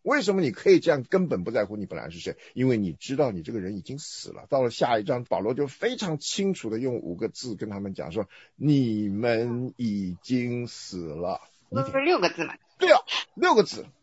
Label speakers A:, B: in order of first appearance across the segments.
A: 为什么你可以这样根本不在乎你本来是谁？因为你知道你这个人已经死了。到了下一章，保罗就非常清楚的用5个字跟他们讲说，你们已经死了。
B: 不是6个字嘛？
A: 对啊，6个字。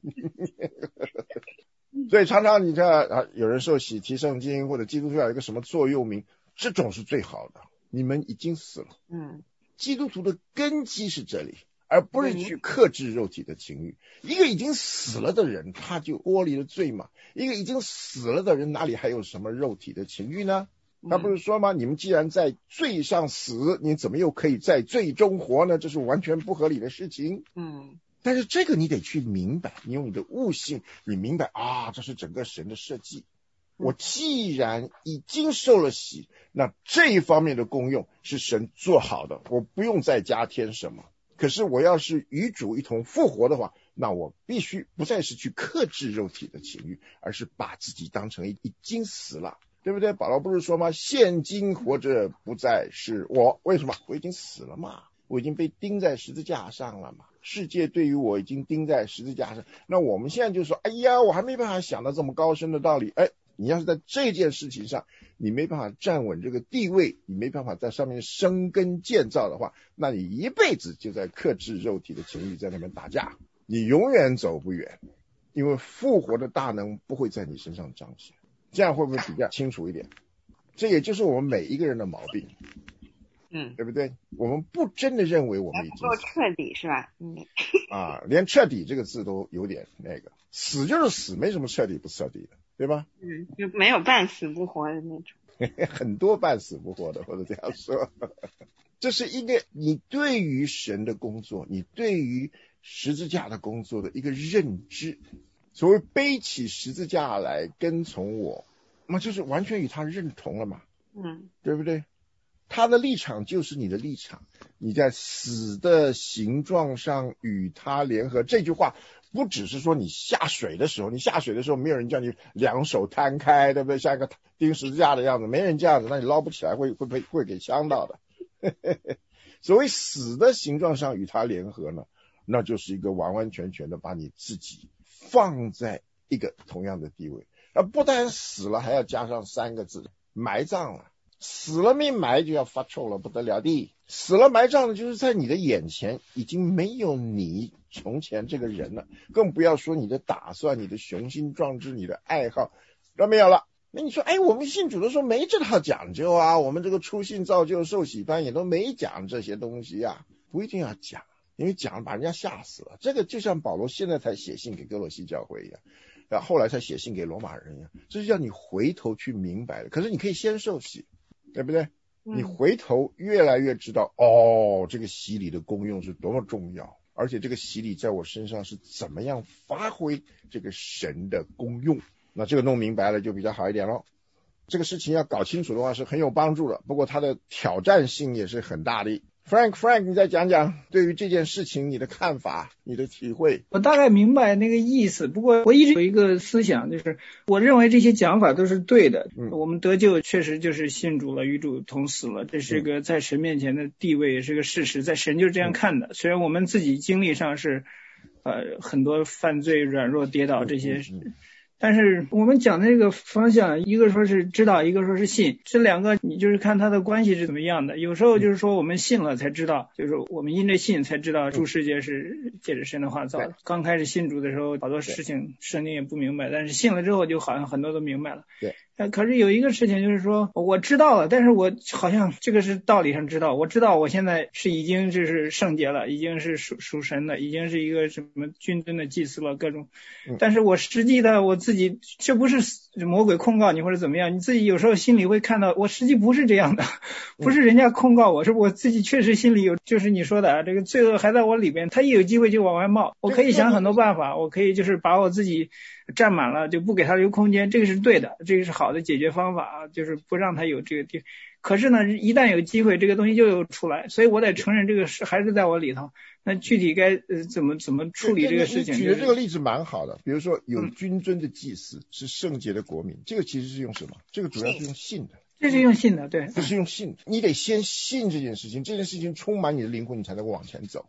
A: 所以常常你看有人说喜提圣经或者基督徒有一个什么座右铭，这种是最好的。你们已经死了。基督徒的根基是这里，而不是去克制肉体的情欲。一个已经死了的人，他就脱离了罪嘛。一个已经死了的人，哪里还有什么肉体的情欲呢？他不是说吗？你们既然在罪上死，你怎么又可以在罪中活呢？这是完全不合理的事情。但是这个你得去明白，你用你的悟性，你明白啊，这是整个神的设计。我既然已经受了洗，那这一方面的功用是神做好的，我不用再加添什么。可是我要是与主一同复活的话，那我必须不再是去克制肉体的情欲，而是把自己当成已经死了，对不对？保罗不是说吗？现今活着不再是我，为什么？我已经死了嘛，我已经被钉在十字架上了嘛，世界对于我已经钉在十字架上。那我们现在就说，哎呀，我还没办法想到这么高深的道理。你要是在这件事情上你没办法站稳这个地位，你没办法在上面生根建造的话，那你一辈子就在克制肉体的情欲，在那边打架，你永远走不远。因为复活的大能不会在你身上彰显。这样会不会比较清楚一点？这也就是我们每一个人的毛病，对不对？我们不真的认为我们已经
B: 不够彻底，是吧？
A: 连彻底这个字都有点那个，死就是死，没什么彻底不彻底的，对吧？
B: 就没有半死不活的那种。
A: 很多半死不活的，或者这样说。这是一个你对于神的工作，你对于十字架的工作的一个认知。所谓背起十字架来跟从我，那就是完全与他认同了嘛，对不对？他的立场就是你的立场，你在死的形状上与他联合。这句话不只是说你下水的时候，没有人叫你两手摊开，对不对？像一个钉十字架的样子，没人这样子，那你捞不起来，会给呛到的。所谓死的形状上与他联合呢，那就是一个完完全全的把你自己放在一个同样的地位。不但死了，还要加上3个字，埋葬了。死了没埋就要发臭了，不得了的。死了埋葬的就是在你的眼前已经没有你从前这个人了，更不要说你的打算，你的雄心壮志，你的爱好都没有了。那你说，我们信主的时候没这套讲究啊，我们这个初信造就受洗班也都没讲这些东西啊。不一定要讲，因为讲把人家吓死了。这个就像保罗现在才写信给哥罗西教会一样，后来才写信给罗马人一样，这是叫你回头去明白的。可是你可以先受洗，对不对？你回头越来越知道，这个洗礼的功用是多么重要，而且这个洗礼在我身上是怎么样发挥这个神的功用。那这个弄明白了就比较好一点咯。这个事情要搞清楚的话是很有帮助的，不过它的挑战性也是很大的。Frank 你再讲讲对于这件事情你的看法，你的体会。
C: 我大概明白那个意思，不过我一直有一个思想，就是我认为这些讲法都是对的。我们得救确实就是信主了，与主同死了，这是个在神面前的地位，也是个事实，在神就是这样看的。虽然我们自己经历上是很多犯罪、软弱、跌倒这些但是我们讲的这个方向，一个说是知道，一个说是信，这2个你就是看它的关系是怎么样的。有时候就是说我们信了才知道，就是我们因着信才知道诸世界是借着神的话造的。刚开始信主的时候，好多事情圣经也不明白，但是信了之后就好像很多都明白了。
A: 对。
C: 可是有一个事情就是说，我知道了，但是我好像这个是道理上知道，我知道我现在是已经就是圣洁了，已经是属神的，已经是一个什么君尊的祭司了，各种。但是我实际的我自己，这不是魔鬼控告你或者怎么样，你自己有时候心里会看到，我实际不是这样的，不是人家控告我，是我自己确实心里有，就是你说的这个罪恶还在我里边，他一有机会就往外冒。我可以想很多办法，我可以就是把我自己占满了，就不给他留空间，这个是对的，这个是好的解决方法就是不让他有这个地。可是呢，一旦有机会，这个东西就有出来，所以我得承认这个事还是在我里头。那具体该怎么处理这个事情？
A: 你举的这个例子蛮好的，比如说有君尊的祭司，是圣洁的国民，这个其实是用什么？这个主要是用信的。
C: 这是用信的，对，
A: 这是用信的。你得先信这件事情，这件事情充满你的灵魂，你才能够往前走。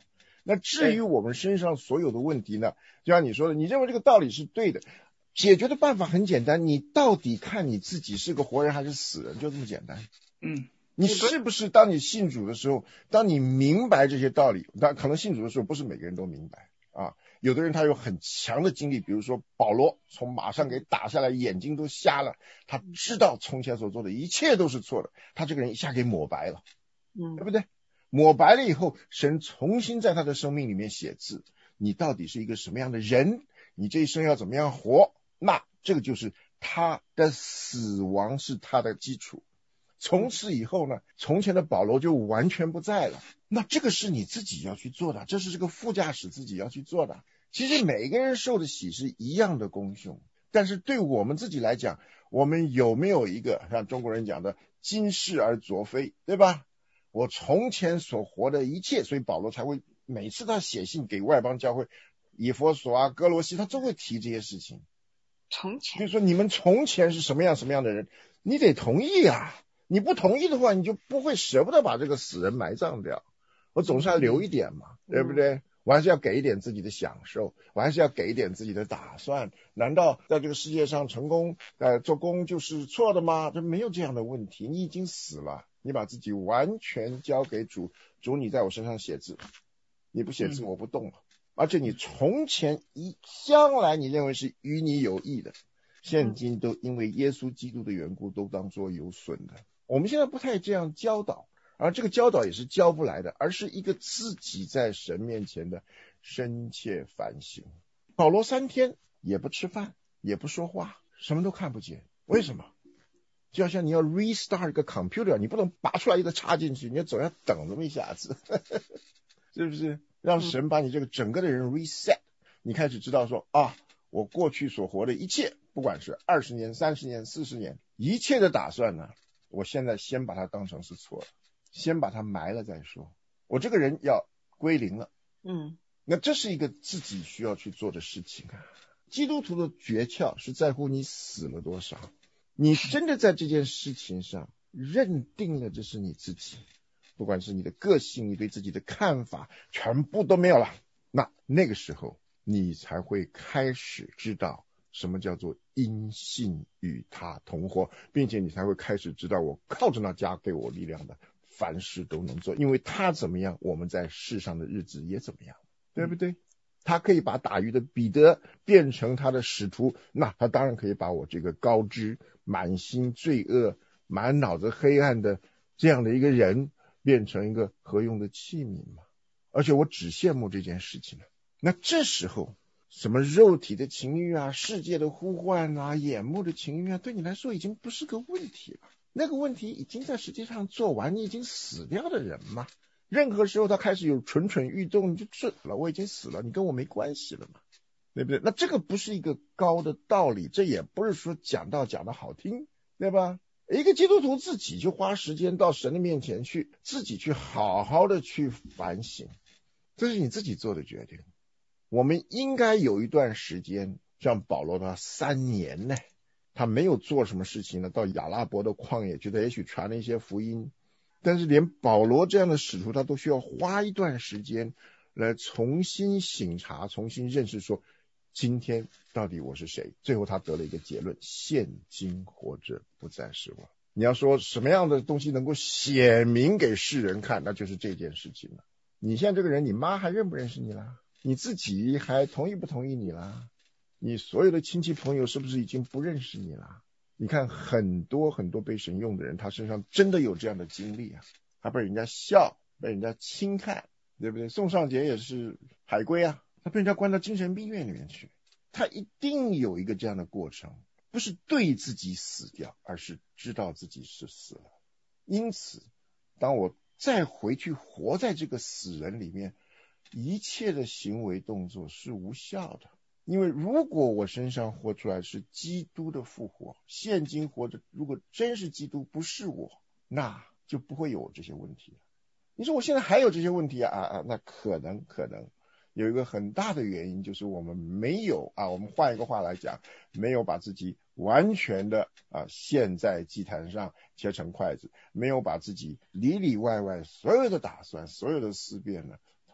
A: 那至于我们身上所有的问题呢，就像你说的，你认为这个道理是对的，解决的办法很简单，你到底看你自己是个活人还是死人，就这么简单。你是不是当你信主的时候，当你明白这些道理，但可能信主的时候不是每个人都明白啊。有的人他有很强的经历，比如说保罗从马上给打下来，眼睛都瞎了，他知道从前所做的一切都是错的，他这个人一下给抹白了，对不对？抹白了以后，神重新在他的生命里面写字，你到底是一个什么样的人，你这一生要怎么样活，那这个就是他的死亡是他的基础。从此以后呢，从前的保罗就完全不在了。那这个是你自己要去做的，这是这个副驾驶自己要去做的。其实每个人受的喜是一样的功凶，但是对我们自己来讲，我们有没有一个像中国人讲的今世而昨非，对吧？我从前所活的一切，所以保罗才会每次他写信给外邦教会，以弗所啊、哥罗西，他都会提这些事情。
B: 从前，
A: 比如说你们从前是什么样什么样的人，你得同意啊。你不同意的话，你就不会舍不得把这个死人埋葬掉。我总是要留一点嘛，对不对？我还是要给一点自己的享受，我还是要给一点自己的打算。难道在这个世界上成功做工就是错的吗？这没有这样的问题。你已经死了，你把自己完全交给主，主你在我身上写字，你不写字我不动了。而且你从前将来你认为是与你有益的，现今都因为耶稣基督的缘故都当作有损的。我们现在不太这样教导，而这个教导也是教不来的，而是一个自己在神面前的深切反省。保罗3天也不吃饭，也不说话，什么都看不见。为什么？就好像你要 restart 一个 computer， 你不能拔出来一个插进去，你总要等这么一下子是不是？让神把你这个整个的人 reset， 你开始知道说啊，我过去所活的一切，不管是20年、30年、40年，一切的打算呢，我现在先把它当成是错的，先把它埋了再说。我这个人要归零了。那这是一个自己需要去做的事情啊。基督徒的诀窍是在乎你死了多少。你真的在这件事情上认定了这是你自己，不管是你的个性，你对自己的看法全部都没有了，那个时候你才会开始知道什么叫做因信与他同活，并且你才会开始知道我靠着那加给我力量的凡事都能做，因为他怎么样，我们在世上的日子也怎么样，对不对？他可以把打鱼的彼得变成他的使徒，那他当然可以把我这个高知满心罪恶满脑子黑暗的这样的一个人变成一个合用的器皿嘛。而且我只羡慕这件事情了。那这时候什么肉体的情欲啊，世界的呼唤啊，眼目的情欲啊，对你来说已经不是个问题了。那个问题已经在世界上做完，你已经死掉的人嘛。任何时候他开始有蠢蠢欲动，你就知道了，我已经死了，你跟我没关系了嘛，对不对？那这个不是一个高的道理，这也不是说讲的好听，对吧？一个基督徒自己就花时间到神的面前去，自己去好好的去反省，这是你自己做的决定。我们应该有一段时间，像保罗他3年呢，他没有做什么事情呢，到亚拉伯的旷野去，他也许传了一些福音，但是连保罗这样的使徒，他都需要花一段时间来重新省察，重新认识说今天到底我是谁。最后他得了一个结论，现今活着不再是我。你要说什么样的东西能够显明给世人看，那就是这件事情了。你现在这个人，你妈还认不认识你啦？你自己还同意不同意你啦？你所有的亲戚朋友是不是已经不认识你啦？你看很多很多被神用的人，他身上真的有这样的经历啊，他被人家笑，被人家轻看，对不对？宋尚杰也是海归啊，他被人家关到精神病院里面去，他一定有一个这样的过程，不是对自己死掉，而是知道自己是死了。因此当我再回去活在这个死人里面，一切的行为动作是无效的。因为如果我身上活出来是基督的复活，现今活着如果真是基督不是我，那就不会有这些问题了。你说我现在还有这些问题那可能有一个很大的原因，就是我们没有我们换一个话来讲，没有把自己完全的献在祭坛上切成筷子，没有把自己里里外外所有的打算所有的思辨呢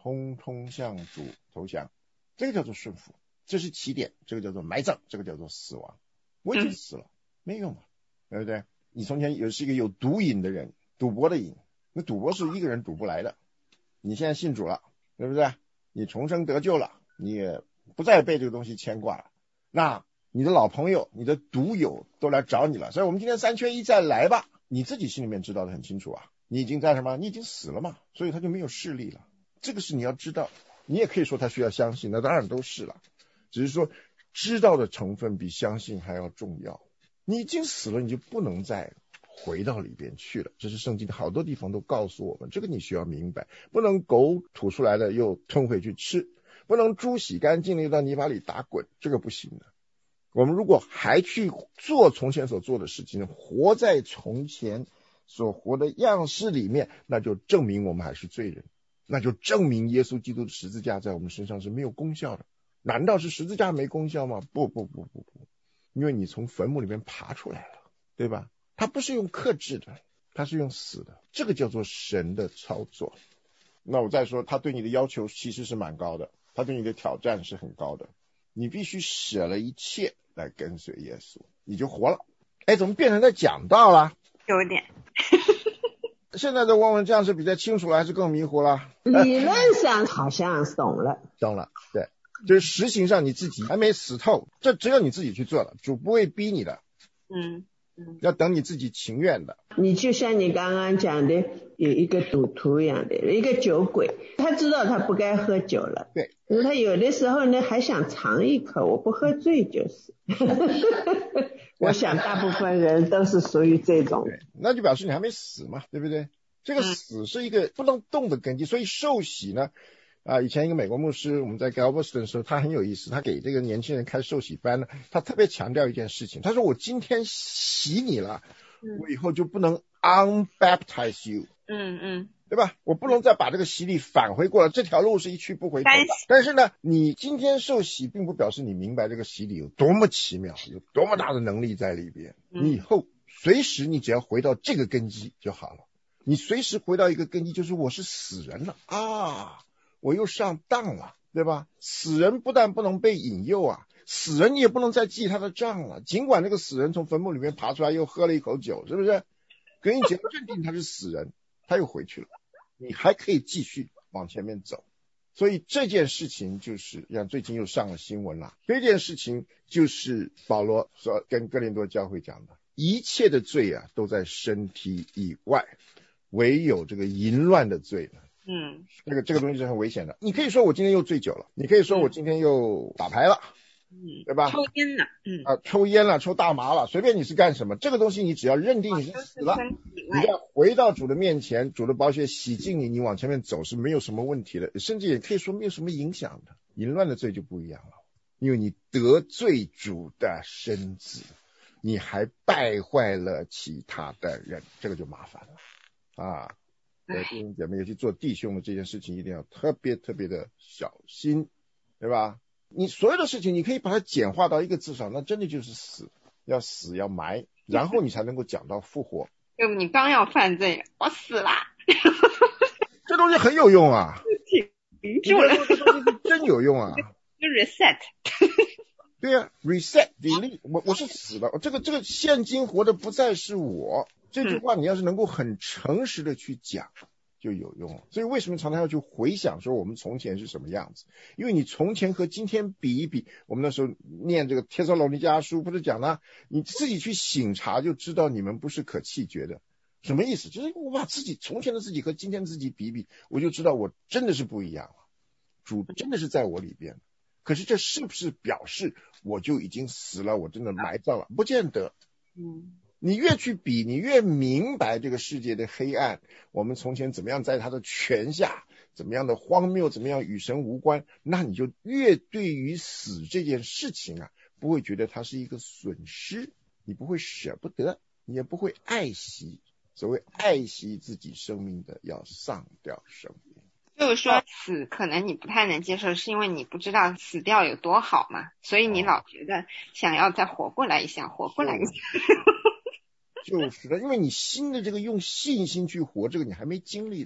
A: 通通向主投降，这个叫做顺服，这是起点，这个叫做埋葬，这个叫做死亡。我已经死了，没用嘛，对不对？你从前是一个有毒瘾的人，赌博的瘾，那赌博是一个人赌不来的。你现在信主了，对不对？你重生得救了，你也不再被这个东西牵挂了，那你的老朋友，你的赌友都来找你了，所以我们今天3缺1再来吧。你自己心里面知道的很清楚啊，你已经在什么？你已经死了嘛，所以他就没有势力了。这个是你要知道，你也可以说他需要相信，那当然都是了，只是说知道的成分比相信还要重要。你已经死了，你就不能再回到里边去了，这是圣经的好多地方都告诉我们，这个你需要明白，不能狗吐出来的又吞回去吃，不能猪洗干净了又到泥巴里打滚，这个不行的。我们如果还去做从前所做的事情，活在从前所活的样式里面，那就证明我们还是罪人，那就证明耶稣基督的十字架在我们身上是没有功效的。难道是十字架没功效吗？不，因为你从坟墓里面爬出来了，对吧？他不是用克制的，他是用死的，这个叫做神的操作。那我再说，他对你的要求其实是蛮高的，他对你的挑战是很高的，你必须舍了一切来跟随耶稣，你就活了。哎，怎么变成在讲道了？
B: 有点。
A: 现在的问问这样是比较清楚了，还是更迷糊了？
D: 理论上好像懂了，
A: 对，就是实行上你自己还没死透，这只有你自己去做了，主不会逼你的。要等你自己情愿的。
D: 你就像你刚刚讲的，有一个赌徒一样的，一个酒鬼，他知道他不该喝酒了，
A: 对，
D: 可是他有的时候呢还想尝一口，我不喝醉就是我想大部分人都是属于这种，
A: 对，那就表示你还没死嘛，对不对？这个死是一个不能动的根基，所以受洗呢以前一个美国牧师，我们在 Galveston 的时候，他很有意思，他给这个年轻人开受洗班呢，他特别强调一件事情，他说我今天洗你了，我以后就不能 unbaptize you， 对吧？我不能再把这个洗礼返回过来，这条路是一去不回头的。但是呢，你今天受洗并不表示你明白这个洗礼有多么奇妙，有多么大的能力在里边，你以后随时你只要回到这个根基就好了，你随时回到一个根基，就是我是死人了啊，我又上当了，对吧？死人不但不能被引诱啊，死人你也不能再记他的账了，尽管那个死人从坟墓里面爬出来又喝了一口酒，是不是？可你只要认定他是死人，他又回去了，你还可以继续往前面走。所以这件事情就是像最近又上了新闻了，这件事情就是保罗说跟哥林多教会讲的，一切的罪啊都在身体以外，唯有这个淫乱的罪呢，这个东西是很危险的。你可以说我今天又醉酒了，你可以说我今天又打牌了，对吧？
B: 抽烟了，
A: 抽烟了，抽大麻了，随便你是干什么，这个东西你只要认定你是死了，你再回到主的面前，主的宝血洗净你，你往前面走是没有什么问题的，甚至也可以说没有什么影响的。淫乱的罪就不一样了，因为你得罪主的身子，你还败坏了其他的人，这个就麻烦了啊。弟兄姐妹，尤其做弟兄的这件事情一定要特别的小心，对吧？你所有的事情你可以把它简化到一个字上，那真的就是死，要死要埋，然后你才能够讲到复活。
B: 要不你刚要犯罪，我死了，
A: 这东西很有用啊，
B: 停住了，
A: 这东西是真有用啊，
B: 就 reset。
A: 对呀，reset delete， 我是死了，这个现今活的不再是我，这句话你要是能够很诚实的去讲就有用了。所以为什么常常要去回想说我们从前是什么样子，因为你从前和今天比一比，我们那时候念这个帖撒罗尼迦书不是讲了，你自己去省察就知道你们不是可弃绝的。什么意思？就是我把自己从前的自己和今天的自己比一比，我就知道我真的是不一样了，主真的是在我里边。可是这是不是表示我就已经死了，我真的埋葬了？不见得。你越去比，你越明白这个世界的黑暗，我们从前怎么样在他的权下，怎么样的荒谬，怎么样与神无关，那你就越对于死这件事情啊，不会觉得它是一个损失，你不会舍不得，你也不会爱惜。所谓爱惜自己生命的，要丧掉生命。
B: 就是说死可能你不太能接受，是因为你不知道死掉有多好嘛，所以你老觉得想要再活过来一下，活过来一下。
A: 就是的，因为你新的这个用信心去活，这个你还没经历的，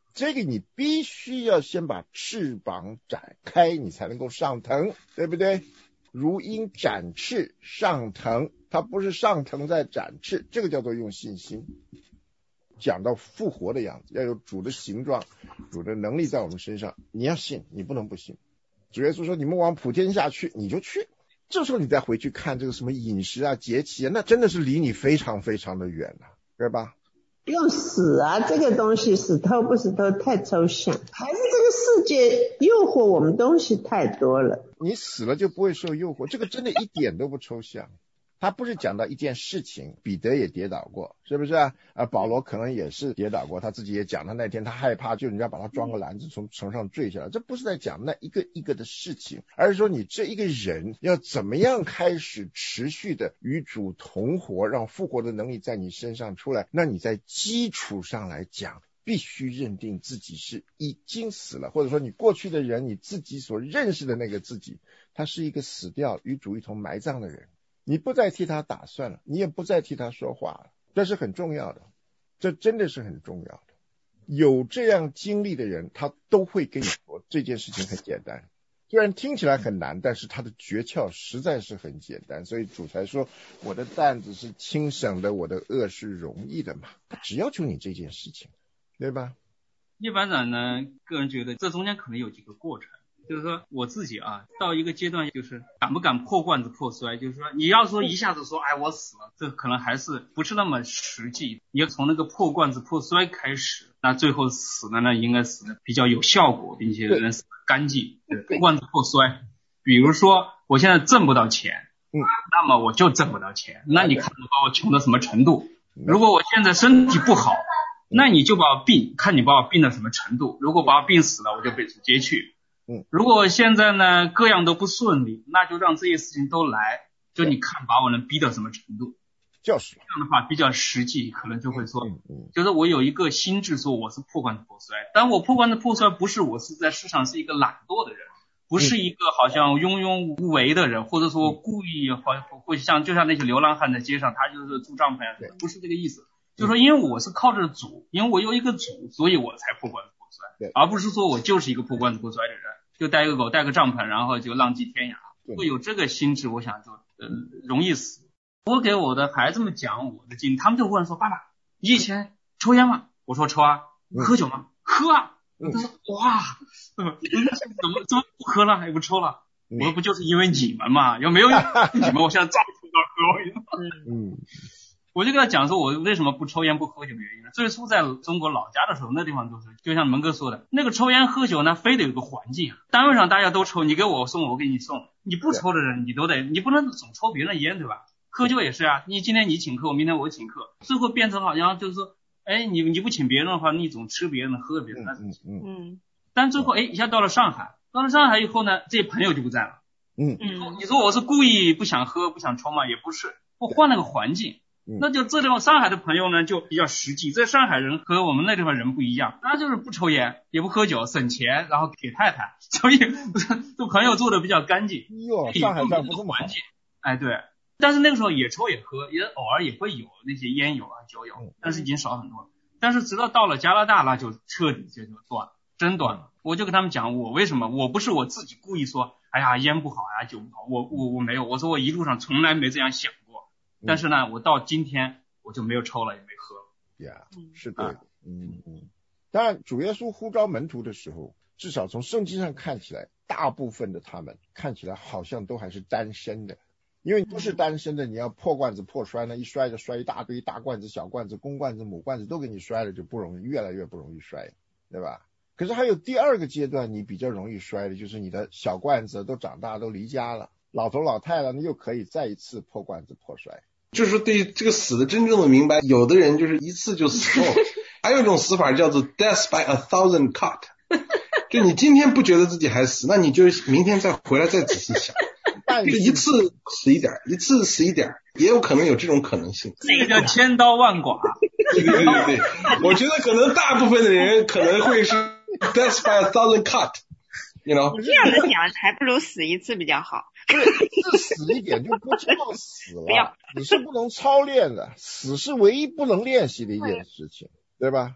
A: 这个你必须要先把翅膀展开，你才能够上腾，对不对？如鹰展翅上腾，它不是上腾在展翅，这个叫做用信心。讲到复活的样子，要有主的形状，主的能力在我们身上，你要信，你不能不信。主耶稣说你们往普天下去，你就去。这时候你再回去看这个什么饮食啊节气啊，那真的是离你非常非常的远了，对吧？
D: 用死啊这个东西，死透不死透太抽象，还是这个世界诱惑我们东西太多了。
A: 你死了就不会受诱惑，这个真的一点都不抽象。他不是讲到一件事情，彼得也跌倒过，是不是啊？保罗可能也是跌倒过，他自己也讲，他那天他害怕，就人家把他装个篮子从城上坠下来。这不是在讲那一个一个的事情，而是说你这一个人要怎么样开始持续的与主同活，让复活的能力在你身上出来。那你在基础上来讲，必须认定自己是已经死了，或者说你过去的人，你自己所认识的那个自己，他是一个死掉与主一同埋葬的人。你不再替他打算了，你也不再替他说话了，这是很重要的，这真的是很重要的。有这样经历的人，他都会跟你说这件事情很简单，虽然听起来很难，但是他的诀窍实在是很简单，所以主才说我的担子是轻省的，我的恶是容易的嘛，他只要求你这件事情，对吧？
E: 叶班长呢，个人觉得这中间可能有几个过程，就是说我自己啊，到一个阶段就是敢不敢破罐子破摔，就是说你要说一下子说哎我死了，这可能还是不是那么实际，你要从那个破罐子破摔开始，那最后死了呢应该死的比较有效果，并且能死得干净。破罐子破摔，比如说我现在挣不到钱，那么我就挣不到钱，那你看我把我穷到什么程度？如果我现在身体不好，那你就把我病，看你把我病到什么程度，如果把我病死了，我就被主接去。如果现在呢各样都不顺利，那就让这些事情都来，就你看把我能逼到什么程度。
A: 就是
E: 这样的话比较实际，可能就会说就是我有一个心智说我是破罐子破摔，但我破罐子破摔不是我是在世上是一个懒惰的人，不是一个好像庸庸无为的人，或者说故意会像就像那些流浪汉在街上他就是住帐篷呀，不是这个意思，就是说因为我是靠着主，因为我有一个主，所以我才破罐子破摔，而不是说我就是一个破罐子破摔的人，就带个狗带个帐篷然后就浪迹天涯，会有这个心智，我想就容易死。我给我的孩子们讲我的经历，他们就问说爸爸你以前抽烟吗？我说抽啊。喝酒吗？喝啊。他说哇怎么不喝了也不抽了？我说不就是因为你们嘛，要没有你们我现在早就喝。我就跟他讲说我为什么不抽烟不喝酒的原因呢？最初在中国老家的时候，那地方就是就像门哥说的，那个抽烟喝酒呢非得有个环境，单位上大家都抽，你给我送我给你送，你不抽的人你不能总抽别人的烟，对吧？喝酒也是啊，你今天你请客，我明天我请客，最后变成好像就是说哎你不请别人的话，你总吃别人的喝别人的。但最后一下到了上海以后呢，这些朋友就不在了。你说我是故意不想喝不想抽嘛？也不是，我换了个环境。那就这地方上海的朋友呢就比较实际，这上海人和我们那地方人不一样，他就是不抽烟也不喝酒，省钱，然后给太太，所以这朋友做的比较干净。
A: 上海这不这么
E: 环境，哎对，但是那个时候也抽也喝，也偶尔也会有那些烟友啊酒友，但是已经少很多了。但是直到到了加拿大，那就彻底就断了，真断了。我就跟他们讲我为什么，我不是我自己故意说哎呀烟不好呀酒不好，我没有，我说我一路上从来没这样想过。但是呢我到今天我就没有抽了也没喝了。
A: 是对的。当然主耶稣呼召门徒的时候，至少从圣经上看起来，大部分的他们看起来好像都还是单身的，因为不是单身的你要破罐子破摔呢，一摔就摔一大堆，大罐子小罐子公罐子母罐子都给你摔了，就不容易，越来越不容易摔，对吧？可是还有第二个阶段你比较容易摔的，就是你的小罐子都长大都离家了，老头老太了，你又可以再一次破罐子破摔。
F: 就是对这个死的真正的明白，有的人就是一次就死透了，还有一种死法叫做 death by 1,000 cut， 就你今天不觉得自己还死，那你就明天再回来再仔细想，就一次死一点，一次死一点，也有可能有这种可能性。
E: 这个叫千刀万剐。
F: 对，我觉得可能大部分的人可能会是 death by 1,000 cut。You know?
B: 这样的讲还不如死一次比较好。
A: 死一点就不叫死了，你是不能操练的，死是唯一不能练习的一件事情，对吧？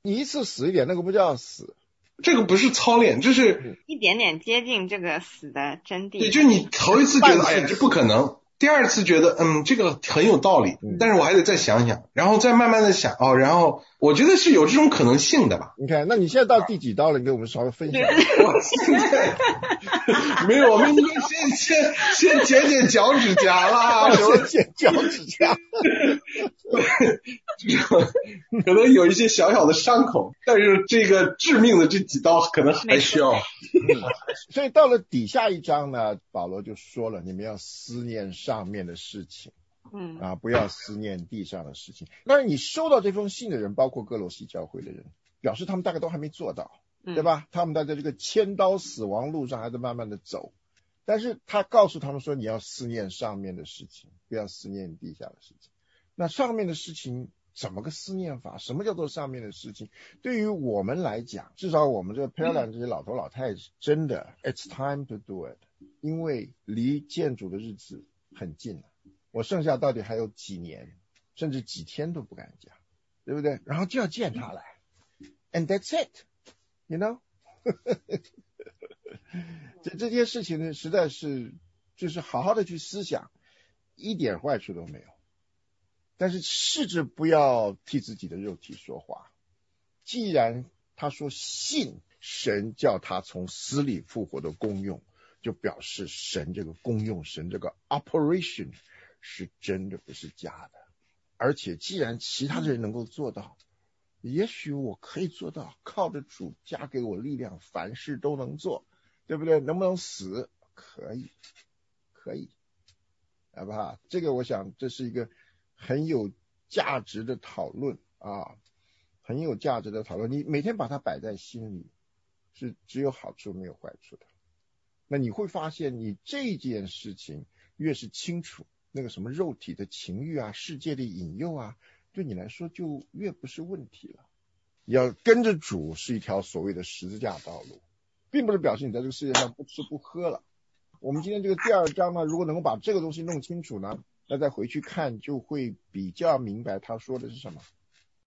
A: 你一次死一点，那个不叫死。
F: 这个不是操练，这是
B: 一点点接近这个死的真谛。
F: 对，就你头一次觉得哎呀这不可能，第二次觉得这个很有道理，但是我还得再想想，然后再慢慢的想然后我觉得是有这种可能性的吧。
A: 你看，那你现在到第几刀了？你给我们稍微分享。
F: 我现在没有，我们应该先剪脚趾甲啦，
A: 什么剪脚趾甲？
F: 可能有一些小小的伤口，但是这个致命的这几刀可能还需要。
A: 所以到了底下一章呢，保罗就说了，你们要思念上面的事情，不要思念地上的事情。当然你收到这封信的人，包括哥罗西教会的人，表示他们大概都还没做到，对吧？他们在这个千刀死亡路上还在慢慢的走，但是他告诉他们说，你要思念上面的事情，不要思念地下的事情。那上面的事情怎么个思念法？什么叫做上面的事情？对于我们来讲，至少我们这个 Pearland 这些老头老太太，真的 it's time to do it， 因为离建主的日子很近了，我剩下到底还有几年，甚至几天都不敢讲，对不对？然后就要见他来 and that's it you know 这些事情呢，实在是就是好好的去思想，一点坏处都没有。但是试着不要替自己的肉体说话。既然他说信神叫他从死里复活的功用，就表示神这个功用，神这个 operation 是真的，不是假的。而且既然其他的人能够做到，也许我可以做到，靠着主加给我力量，凡事都能做，对不对？能不能死？可以，好不好？这个我想这是一个很有价值的讨论很有价值的讨论。你每天把它摆在心里，是只有好处没有坏处的。那你会发现，你这件事情越是清楚，那个什么肉体的情欲世界的引诱对你来说就越不是问题了。要跟着主是一条所谓的十字架道路，并不是表示你在这个世界上不吃不喝了。我们今天这个第二章呢，如果能够把这个东西弄清楚呢，那再回去看就会比较明白他说的是什么。